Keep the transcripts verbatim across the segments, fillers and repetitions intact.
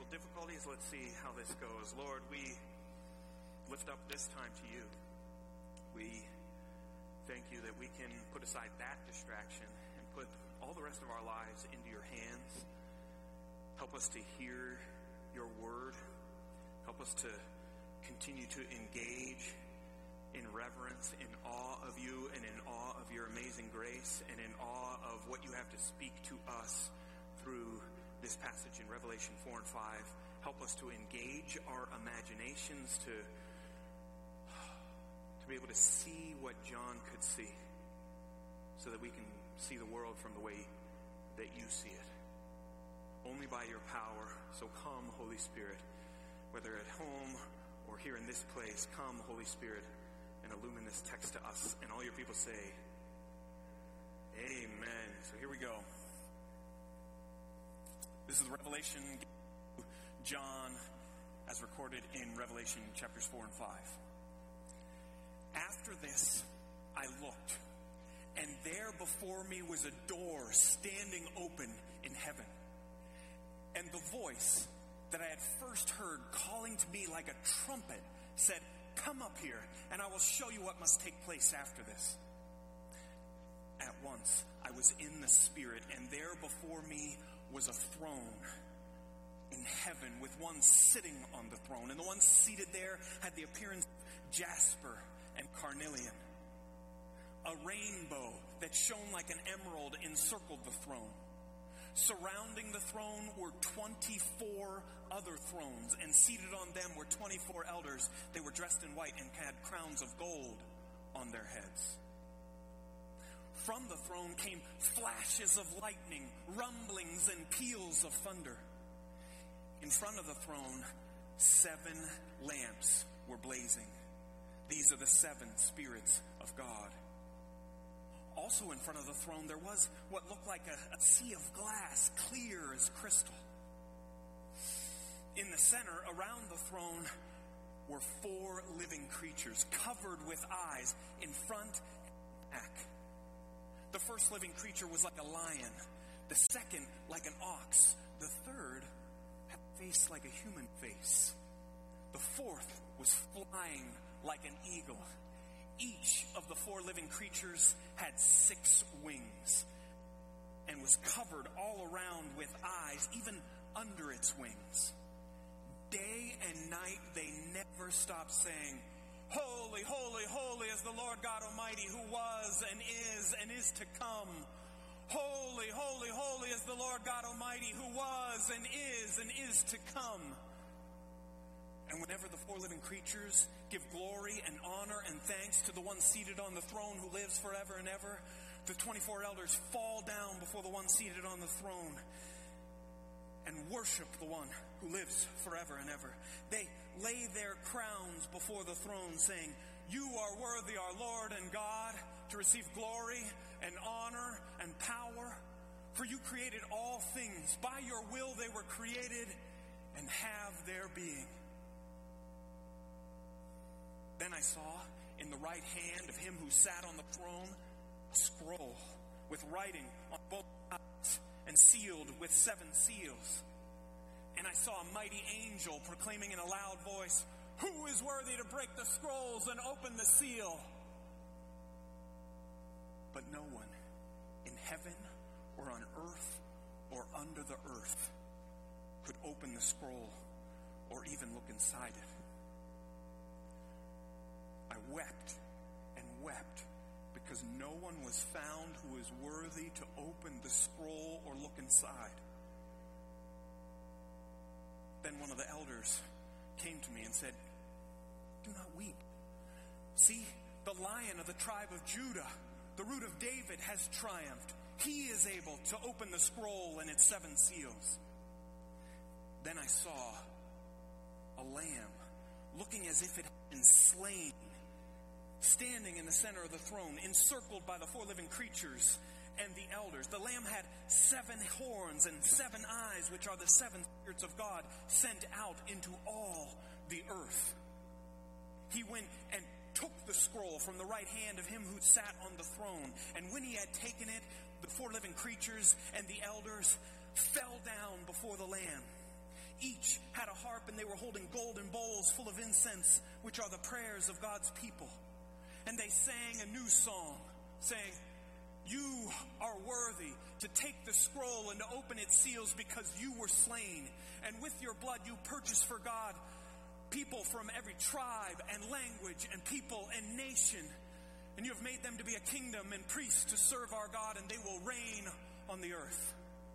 difficulties. Let's see how this goes. Lord, we lift up this time to you. We thank you that we can put aside that distraction and put all the rest of our lives into your hands. Help us to hear your word. Help us to continue to engage in reverence, in awe of you, and in awe of your amazing grace, and in awe of what you have to speak to us through this passage in Revelation four and five. Help us to engage our imaginations to, to be able to see what John could see, so that we can see the world from the way that you see it. Only by your power. So come, Holy Spirit, whether at home or here in this place, come, Holy Spirit, and illumine this text to us. And all your people say, amen. So here we go. This is Revelation, John, as recorded in Revelation chapters four and five. After this, I looked, and there before me was a door standing open in heaven. And the voice that I had first heard calling to me like a trumpet said, "Come up here, and I will show you what must take place after this." At once I was in the Spirit, and there before me was a throne in heaven with one sitting on the throne. And the one seated there had the appearance of jasper and carnelian. A rainbow that shone like an emerald encircled the throne. Surrounding the throne were twenty-four other thrones, and seated on them were twenty-four elders. They were dressed in white and had crowns of gold on their heads. From the throne came flashes of lightning, rumblings, and peals of thunder. In front of the throne, seven lamps were blazing. These are the seven spirits of God. Also in front of the throne, there was what looked like a, a sea of glass, clear as crystal. In the center, around the throne, were four living creatures covered with eyes in front and back. The first living creature was like a lion, the second like an ox, the third had a face like a human face, the fourth was flying like an eagle. Each of the four living creatures had six wings and was covered all around with eyes, even under its wings. Day and night they never stopped saying, "Holy, holy, holy is the Lord God Almighty, who was and is and is to come. Holy, holy, holy is the Lord God Almighty, who was and is and is to come." And whenever the four living creatures give glory and honor and thanks to the one seated on the throne who lives forever and ever, the twenty-four elders fall down before the one seated on the throne and worship the one who lives forever and ever. They lay their crowns before the throne, saying, "You are worthy, our Lord and God, to receive glory and honor and power. For you created all things. By your will they were created and have their being." Then I saw in the right hand of him who sat on the throne a scroll with writing on both sides and sealed with seven seals. And I saw a mighty angel proclaiming in a loud voice, "Who is worthy to break the scrolls and open the seal?" But no one in heaven or on earth or under the earth could open the scroll or even look inside it. I wept and wept because no one was found who was worthy to open the scroll or look inside. Then one of the elders came to me and said, "Do not weep. See, the Lion of the tribe of Judah, the Root of David, has triumphed. He is able to open the scroll and its seven seals." Then I saw a lamb looking as if it had been slain, standing in the center of the throne, encircled by the four living creatures and the elders. The Lamb had seven horns and seven eyes, which are the seven spirits of God sent out into all the earth. He went and took the scroll from the right hand of him who sat on the throne. And when he had taken it, the four living creatures and the elders fell down before the Lamb. Each had a harp, and they were holding golden bowls full of incense, which are the prayers of God's people. And they sang a new song, saying, "You are worthy to take the scroll and to open its seals, because you were slain, and with your blood you purchased for God people from every tribe and language and people and nation. And you have made them to be a kingdom and priests to serve our God, and they will reign on the earth."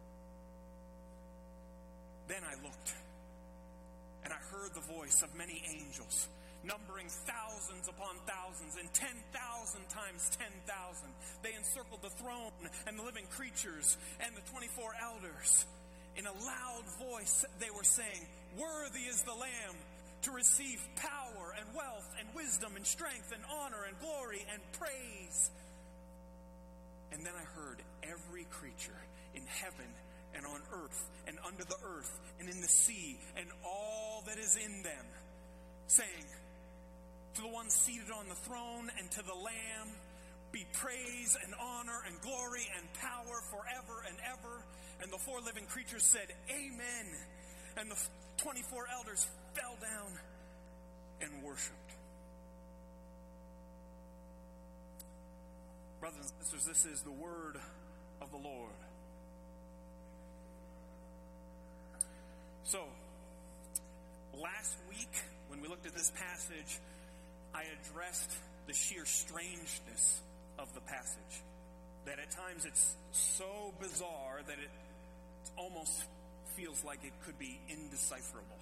Then I looked, and I heard the voice of many angels, numbering thousands upon thousands, and ten thousand times ten thousand. They encircled the throne and the living creatures and the twenty-four elders. In a loud voice they were saying, "Worthy is the Lamb to receive power and wealth and wisdom and strength and honor and glory and praise." And then I heard every creature in heaven and on earth and under the earth and in the sea and all that is in them, saying, "To the one seated on the throne and to the Lamb be praise and honor and glory and power forever and ever." And the four living creatures said, "Amen." And the twenty-four elders fell down and worshipped. Brothers and sisters, this is the word of the Lord. So, last week, when we looked at this passage, I addressed the sheer strangeness of the passage. That at times it's so bizarre that it almost feels like it could be indecipherable.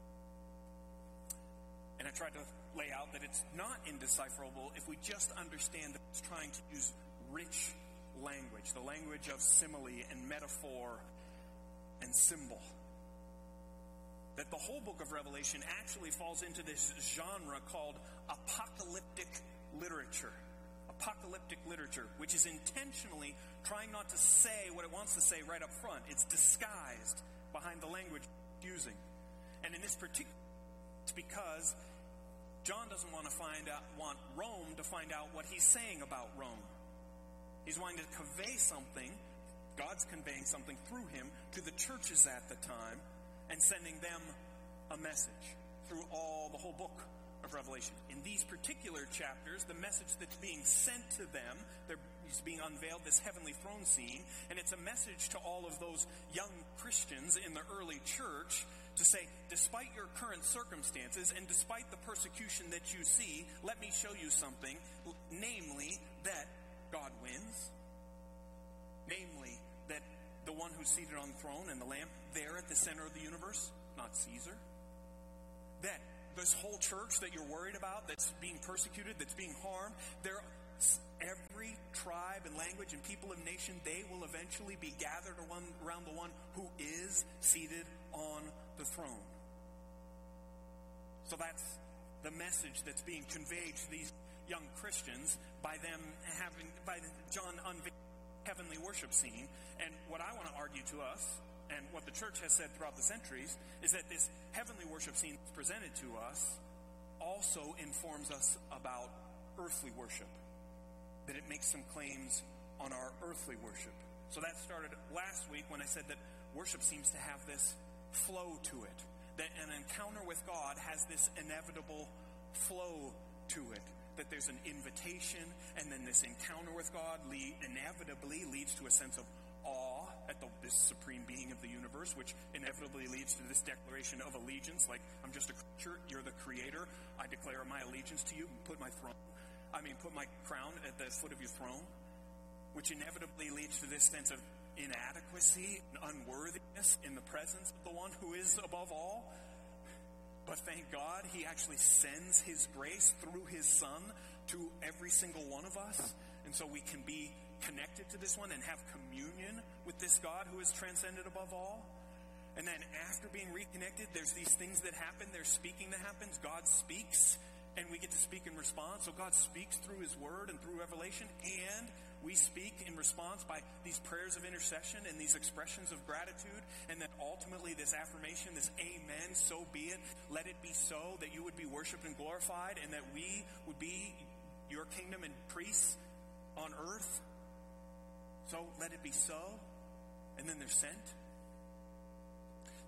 And I tried to lay out that it's not indecipherable if we just understand that it's trying to use rich language, the language of simile and metaphor and symbol. That the whole book of Revelation actually falls into this genre called apocalyptic literature. Apocalyptic literature, which is intentionally trying not to say what it wants to say right up front. It's disguised behind the language it's using. And in this particular, it's because John doesn't want to find out, want Rome to find out what he's saying about Rome. He's wanting to convey something, God's conveying something through him to the churches at the time, and sending them a message through all the whole book of Revelation. In these particular chapters, the message that's being sent to them, they're being unveiled, this heavenly throne scene, and it's a message to all of those young Christians in the early church to say, despite your current circumstances and despite the persecution that you see, let me show you something, namely that God wins, namely that the one who's seated on the throne and the Lamb there at the center of the universe, not Caesar, that this whole church that you're worried about, that's being persecuted, that's being harmed, there, every tribe and language and people and nation, they will eventually be gathered around the one who is seated on the throne. So that's the message that's being conveyed to these young Christians by them having, by John unveiling heavenly worship scene. And what I want to argue to us, and what the church has said throughout the centuries, is that this heavenly worship scene that's presented to us also informs us about earthly worship. That it makes some claims on our earthly worship. So that started last week when I said that worship seems to have this flow to it. That an encounter with God has this inevitable flow to it. That there's an invitation, and then this encounter with God lead, inevitably leads to a sense of awe at the, this supreme being of the universe, which inevitably leads to this declaration of allegiance, like, I'm just a creature, you're the creator, I declare my allegiance to you, put my throne, I mean, put my crown at the foot of your throne, which inevitably leads to this sense of inadequacy and unworthiness in the presence of the one who is above all. But thank God, he actually sends his grace through his Son to every single one of us. And so we can be connected to this one and have communion with this God who is transcended above all. And then after being reconnected, there's these things that happen. There's speaking that happens. God speaks, and we get to speak in response. So God speaks through his word and through revelation, and we speak in response by these prayers of intercession and these expressions of gratitude, and then ultimately this affirmation, this amen, so be it, let it be so, that you would be worshiped and glorified, and that we would be your kingdom and priests on earth. So let it be so. And then they're sent.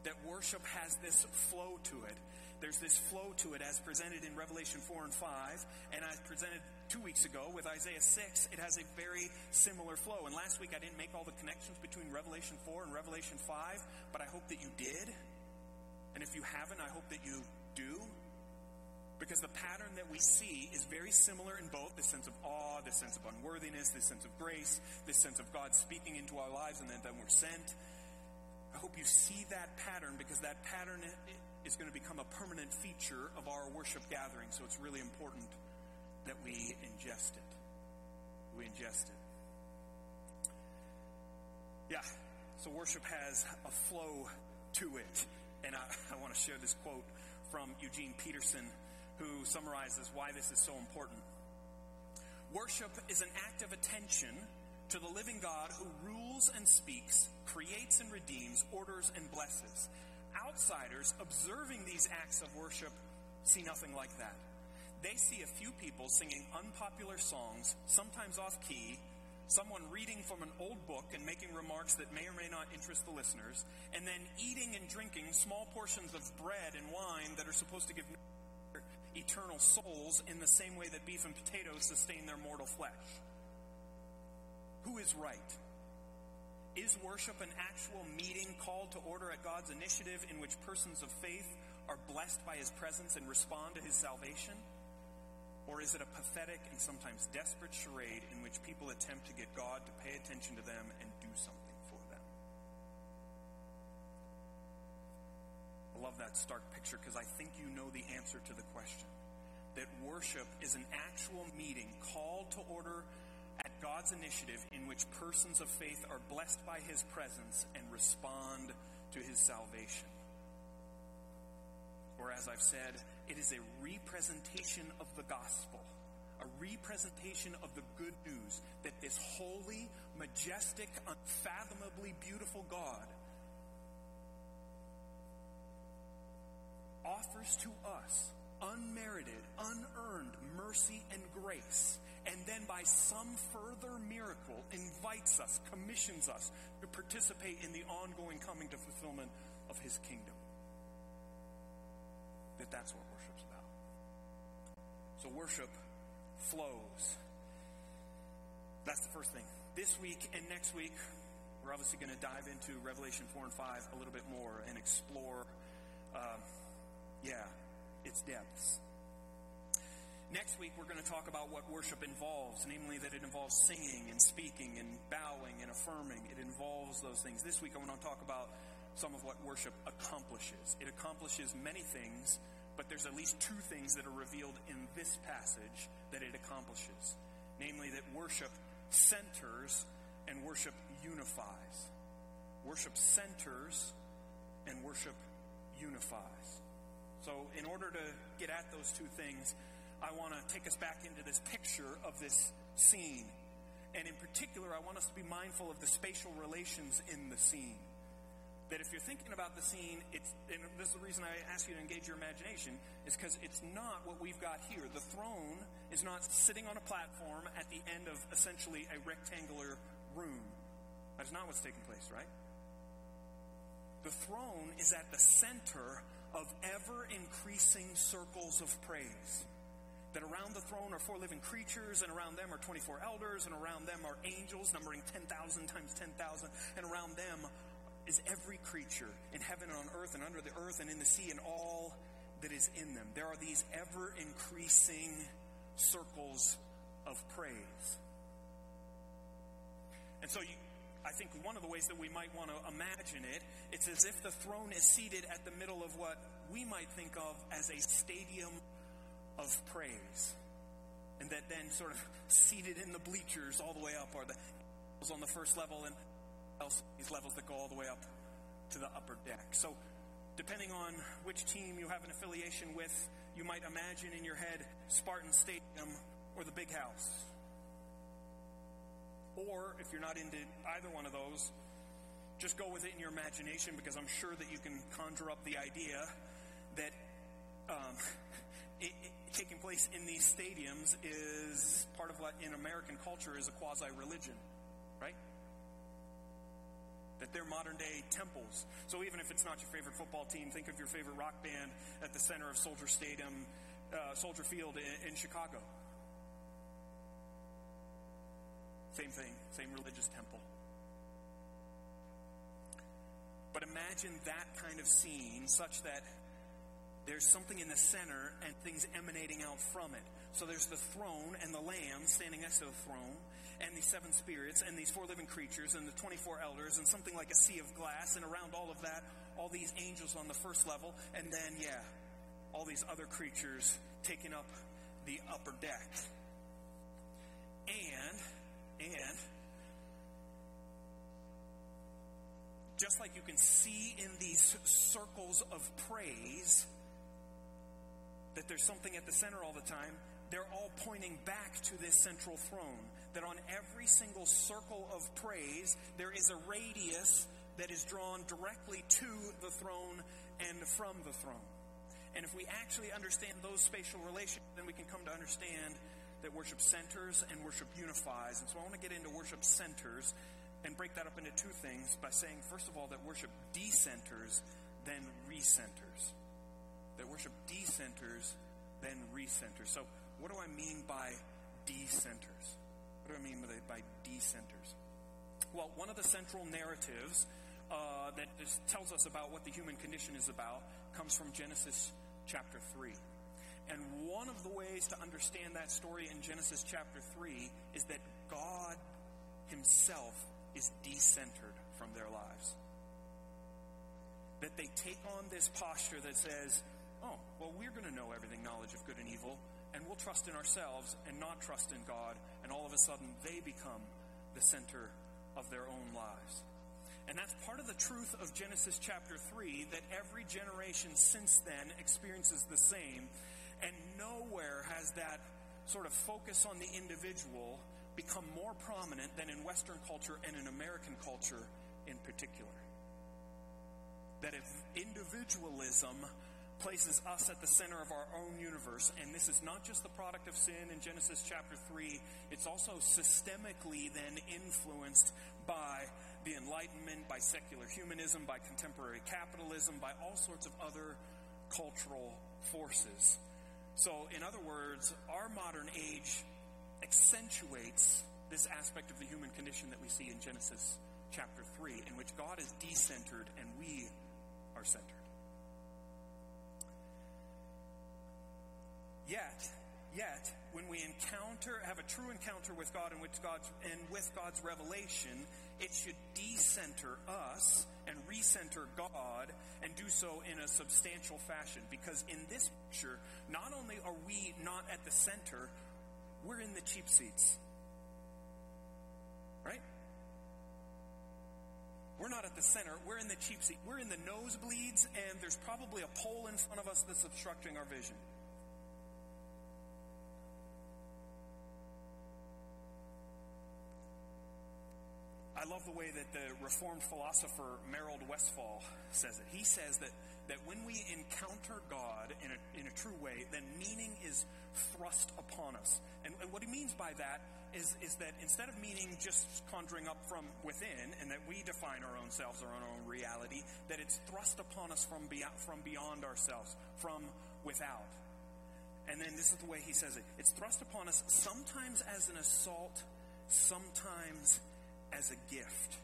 that worship has this flow to it. There's this flow to it as presented in Revelation four and five, and as presented two weeks ago with Isaiah six. It has a very similar flow. And last week I didn't make all the connections between Revelation four and Revelation five, but I hope that you did. And if you haven't, I hope that you do. Because the pattern that we see is very similar in both: this sense of awe, this sense of unworthiness, this sense of grace, this sense of God speaking into our lives and then, then we're sent. I hope you see that pattern, because that pattern is going to become a permanent feature of our worship gathering. So it's really important that we ingest it. We ingest it. Yeah, so worship has a flow to it. And I, I want to share this quote from Eugene Peterson, who summarizes why this is so important. Worship is an act of attention to the living God who rules and speaks, creates and redeems, orders and blesses. Outsiders observing these acts of worship see nothing like that. They see a few people singing unpopular songs, sometimes off-key, someone reading from an old book and making remarks that may or may not interest the listeners, and then eating and drinking small portions of bread and wine that are supposed to give eternal souls in the same way that beef and potatoes sustain their mortal flesh. Who is right? Is worship an actual meeting called to order at God's initiative in which persons of faith are blessed by his presence and respond to his salvation? Or is it a pathetic and sometimes desperate charade in which people attempt to get God to pay attention to them and do something for them? I love that stark picture, because I think you know the answer to the question. That worship is an actual meeting called to order at God's initiative in which persons of faith are blessed by his presence and respond to his salvation. Or as I've said, it is a representation of the gospel, a representation of the good news that this holy, majestic, unfathomably beautiful God offers to us unmerited, unearned mercy and grace, and then by some further miracle invites us, commissions us to participate in the ongoing coming to fulfillment of his kingdom. That that's what worship's about. So worship flows. That's the first thing. This week and next week, we're obviously going to dive into Revelation four and five a little bit more and explore, uh, yeah, its depths. Next week, we're going to talk about what worship involves, namely that it involves singing and speaking and bowing and affirming. It involves those things. This week, I want to talk about some of what worship accomplishes. It accomplishes many things, but there's at least two things that are revealed in this passage that it accomplishes. Namely, that worship centers and worship unifies. Worship centers and worship unifies. So in order to get at those two things, I want to take us back into this picture of this scene. And in particular, I want us to be mindful of the spatial relations in the scene. That if you're thinking about the scene, it's, and this is the reason I ask you to engage your imagination, is because it's not what we've got here. The throne is not sitting on a platform at the end of essentially a rectangular room. That's not what's taking place, right? The throne is at the center of ever-increasing circles of praise. That around the throne are four living creatures, and around them are twenty-four elders, and around them are angels, numbering ten thousand times ten thousand, and around them is every creature in heaven and on earth and under the earth and in the sea and all that is in them. There are these ever-increasing circles of praise. And so you, I think one of the ways that we might want to imagine it, it's as if the throne is seated at the middle of what we might think of as a stadium of praise. And that then sort of seated in the bleachers all the way up are the angels on the first level, and else these levels that go all the way up to the upper deck. So depending on which team you have an affiliation with, you might imagine in your head Spartan Stadium or the Big House. Or if you're not into either one of those, just go with it in your imagination, because I'm sure that you can conjure up the idea that um, it, it, taking place in these stadiums is part of what in American culture is a quasi-religion, right? that they're modern-day temples. So even if it's not your favorite football team, think of your favorite rock band at the center of Soldier Stadium, uh, Soldier Field in, in Chicago. Same thing, same religious temple. But imagine that kind of scene such that there's something in the center and things emanating out from it. So there's the throne and the Lamb standing next to the throne, and these seven spirits, and these four living creatures, and the twenty-four elders, and something like a sea of glass, and around all of that, all these angels on the first level, and then, yeah, all these other creatures taking up the upper deck. And, and, just like you can see in these circles of praise, that there's something at the center all the time, they're all pointing back to this central throne. That on every single circle of praise, there is a radius that is drawn directly to the throne and from the throne. And if we actually understand those spatial relations, then we can come to understand that worship centers and worship unifies. And so I want to get into worship centers and break that up into two things by saying, first of all, that worship decenters, then recenters. That worship decenters, then recenters. So what do I mean by decenters? What do I mean by, by decenters? Well, one of the central narratives uh, that is, tells us about what the human condition is about comes from Genesis chapter three. And one of the ways to understand that story in Genesis chapter three is that God himself is decentered from their lives. That they take on this posture that says, oh, well, we're going to know everything, knowledge of good and evil, and we'll trust in ourselves and not trust in God, and all of a sudden they become the center of their own lives. And that's part of the truth of Genesis chapter three, that every generation since then experiences the same, and nowhere has that sort of focus on the individual become more prominent than in Western culture and in American culture in particular. That if individualism places us at the center of our own universe, and this is not just the product of sin in Genesis chapter three, it's also systemically then influenced by the Enlightenment, by secular humanism, by contemporary capitalism, by all sorts of other cultural forces. So, in other words, our modern age accentuates this aspect of the human condition that we see in Genesis chapter three, in which God is decentered and we are centered. Yet, yet, when we encounter, have a true encounter with God and with God's, and with God's revelation, it should decenter us and recenter God, and do so in a substantial fashion. Because in this picture, not only are we not at the center, we're in the cheap seats. Right? We're not at the center, we're in the cheap seat. We're in the nosebleeds, and there's probably a pole in front of us that's obstructing our vision. I love the way that the Reformed philosopher Merold Westphal says it. He says that, that when we encounter God in a, in a true way, then meaning is thrust upon us. And, and what he means by that is, is that instead of meaning just conjuring up from within, and that we define our own selves, our own reality, that it's thrust upon us from beyond, from beyond ourselves, from without. And then this is the way he says it. It's thrust upon us sometimes as an assault, sometimes as a gift.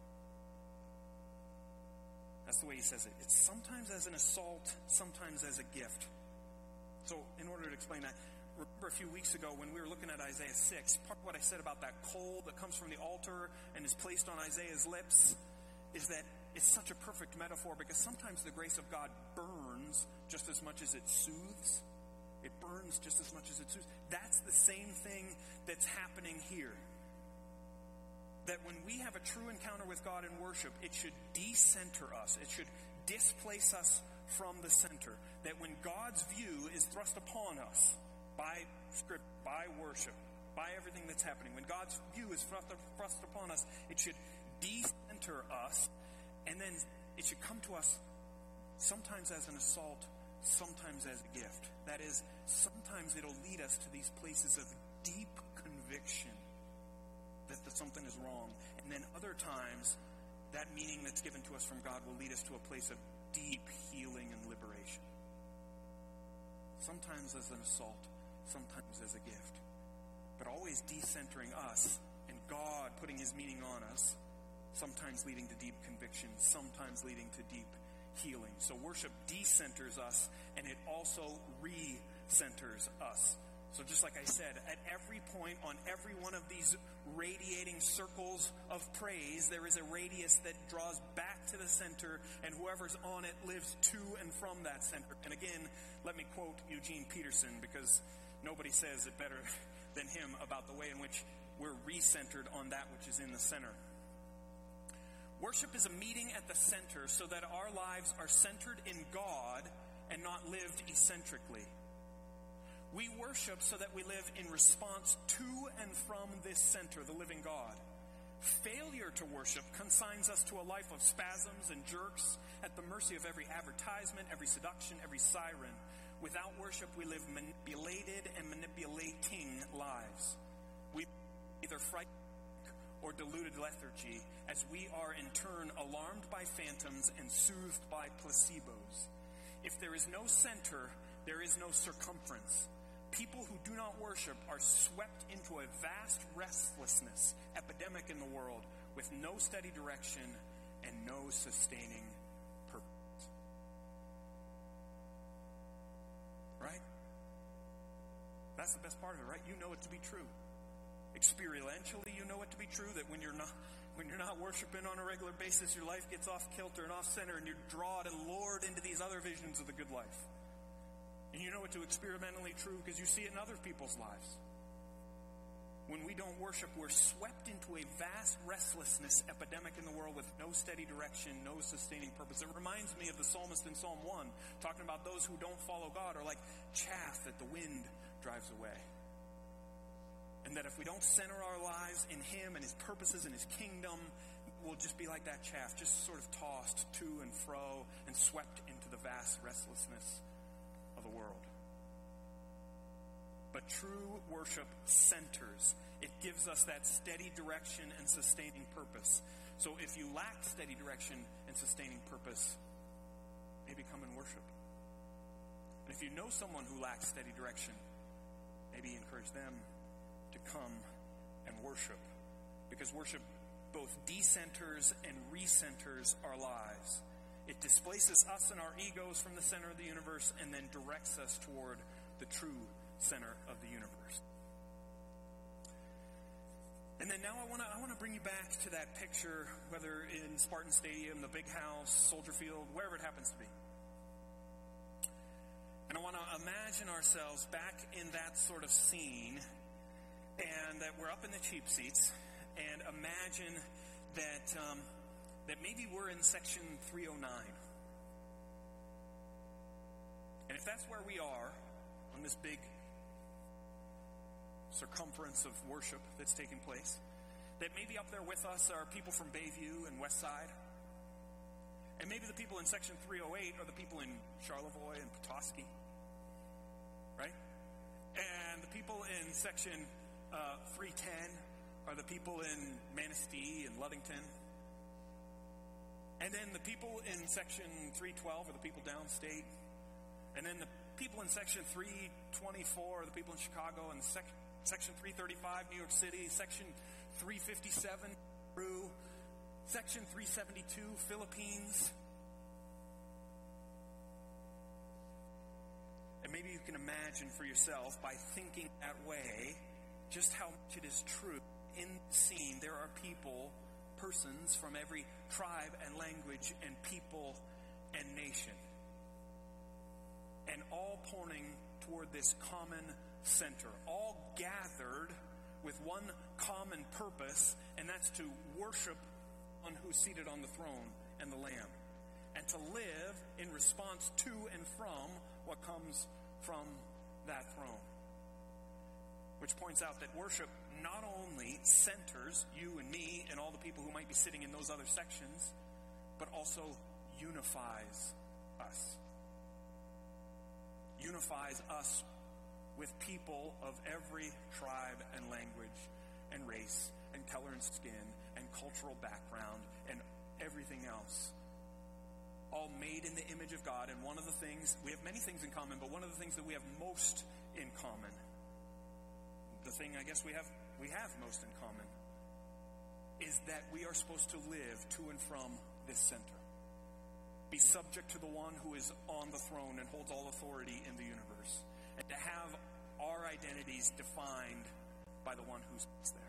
That's the way he says it. It's sometimes as an assault, sometimes as a gift. So, in order to explain that, remember a few weeks ago when we were looking at Isaiah six, part of what I said about that coal that comes from the altar and is placed on Isaiah's lips is that it's such a perfect metaphor, because sometimes the grace of God burns just as much as it soothes. It burns just as much as it soothes. That's the same thing that's happening here. That when we have a true encounter with God in worship, it should decenter us. It should displace us from the center. That when God's view is thrust upon us by script, by worship, by everything that's happening, when God's view is thrust, thrust upon us, it should decenter us, and then it should come to us sometimes as an assault, sometimes as a gift. That is, sometimes it'll lead us to these places of deep conviction that something is wrong. And then other times, that meaning that's given to us from God will lead us to a place of deep healing and liberation. Sometimes as an assault, sometimes as a gift. But always decentering us and God putting his meaning on us, sometimes leading to deep conviction, sometimes leading to deep healing. So worship decenters us, and it also re-centers us. So just like I said, at every point on every one of these radiating circles of praise, there is a radius that draws back to the center, and whoever's on it lives to and from that center. And again, let me quote Eugene Peterson, because nobody says it better than him about the way in which we're re-centered on that which is in the center. Worship is a meeting at the center so that our lives are centered in God and not lived eccentrically. We worship so that we live in response to and from this center, the living God. Failure to worship consigns us to a life of spasms and jerks at the mercy of every advertisement, every seduction, every siren. Without worship, we live manipulated and manipulating lives. We either frightened or deluded lethargy, as we are in turn alarmed by phantoms and soothed by placebos. If there is no center, there is no circumference. People who do not worship are swept into a vast restlessness, epidemic in the world, with no steady direction and no sustaining purpose. Right? That's the best part of it, right? You know it to be true. Experientially, you know it to be true that when you're not when you're not worshiping on a regular basis, your life gets off kilter and off center, and you're drawn and lured into these other visions of the good life. And you know it to experimentally true because you see it in other people's lives. When we don't worship, we're swept into a vast restlessness epidemic in the world with no steady direction, no sustaining purpose. It reminds me of the psalmist in Psalm one, talking about those who don't follow God are like chaff that the wind drives away. And that if we don't center our lives in him and his purposes and his kingdom, we'll just be like that chaff, just sort of tossed to and fro and swept into the vast restlessness of the world. But true worship centers. It gives us that steady direction and sustaining purpose. So if you lack steady direction and sustaining purpose, maybe come and worship. And if you know someone who lacks steady direction, maybe encourage them to come and worship. Because worship both decenters and recenters our lives. It displaces us and our egos from the center of the universe and then directs us toward the true center of the universe. And then now I want to I want to bring you back to that picture, whether in Spartan Stadium, the big house, Soldier Field, wherever it happens to be. And I want to imagine ourselves back in that sort of scene, and that we're up in the cheap seats, and imagine that um, that maybe we're in section three oh nine. And if that's where we are on this big circumference of worship that's taking place, that maybe up there with us are people from Bayview and Westside, and maybe the people in section three oh eight are the people in Charlevoix and Petoskey, right? And the people in section Uh, three ten are the people in Manistee and Ludington. And then the people in section three twelve are the people downstate. And then the people in section three twenty-four are the people in Chicago. And sec- section three thirty-five, New York City. Section three fifty-seven, Peru. Section three seventy-two, Philippines. And maybe you can imagine for yourself, by thinking that way, just how much it is true. In the scene, there are people, persons from every tribe and language and people and nation. And all pointing toward this common center. All gathered with one common purpose, and that's to worship one who's seated on the throne and the Lamb. And to live in response to and from what comes from that throne. Which points out that worship not only centers you and me and all the people who might be sitting in those other sections, but also unifies us. Unifies us with people of every tribe and language and race and color and skin and cultural background and everything else. All made in the image of God, and one of the things, we have many things in common, but one of the things that we have most in common, the thing I guess we have we have most in common, is that we are supposed to live to and from this center. Be subject to the one who is on the throne and holds all authority in the universe. And to have our identities defined by the one who sits there.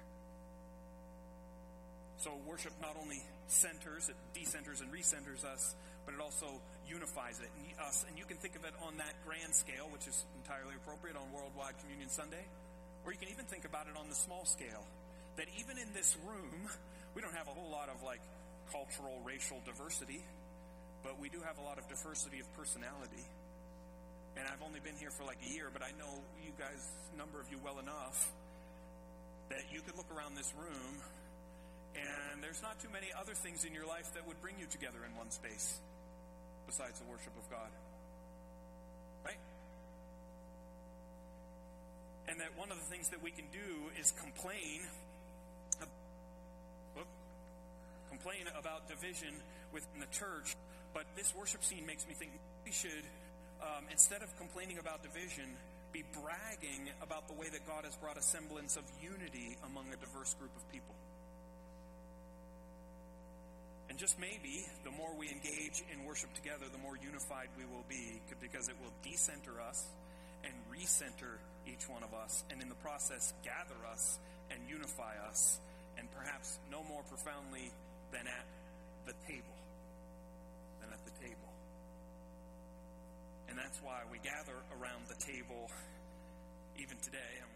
So worship not only centers, it decenters and recenters us, but it also unifies it and us. And you can think of it on that grand scale, which is entirely appropriate on Worldwide Communion Sunday. Or you can even think about it on the small scale. That even in this room, we don't have a whole lot of like cultural, racial diversity, but we do have a lot of diversity of personality. And I've only been here for like a year, but I know you guys, a number of you well enough, that you could look around this room and there's not too many other things in your life that would bring you together in one space besides the worship of God. Right? And that one of the things that we can do is complain whoop, complain about division within the church, but this worship scene makes me think we should, um, instead of complaining about division, be bragging about the way that God has brought a semblance of unity among a diverse group of people. And just maybe, the more we engage in worship together, the more unified we will be, because it will decenter us and recenter each one of us, and in the process gather us and unify us, and perhaps no more profoundly than at the table, than at the table. And that's why we gather around the table even today.